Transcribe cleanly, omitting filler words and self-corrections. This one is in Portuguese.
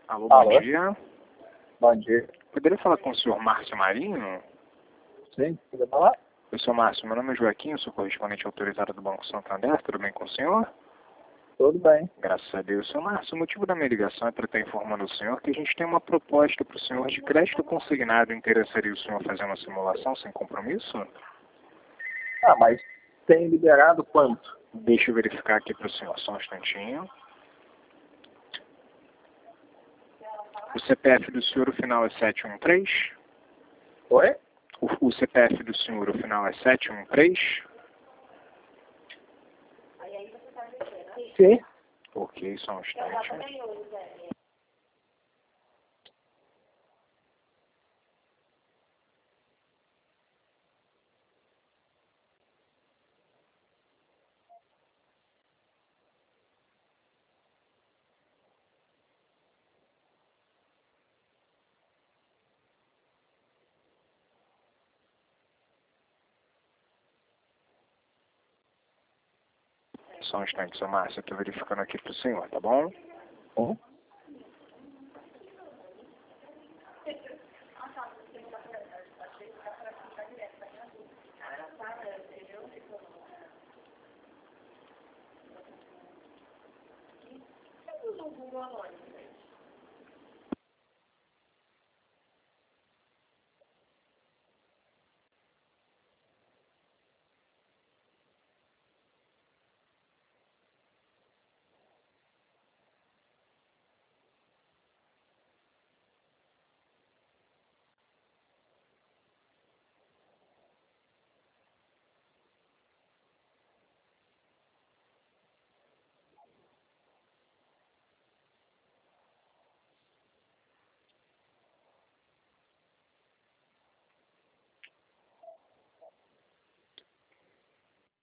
Alô, bom Alô? dia. Bom dia. Poderia falar com o senhor Márcio Marinho? Sim, pode falar? Eu sou Márcio, meu nome é Joaquim, eu sou correspondente autorizado do Banco Santander, tudo bem com o senhor? Tudo bem. Graças a Deus. Senhor Márcio, o motivo da minha ligação é para estar informando o senhor que a gente tem uma proposta para o senhor de crédito consignado. Interessaria o senhor fazer uma simulação sem compromisso? Ah, mas tem liberado quanto? Deixa eu verificar aqui para o senhor, só um instantinho. O CPF do senhor, o final é 713? Oi? O CPF do senhor, o final é 713? Sim. Ok, só um instante. Só um instante, seu Márcio, eu estou verificando aqui para o senhor, tá bom?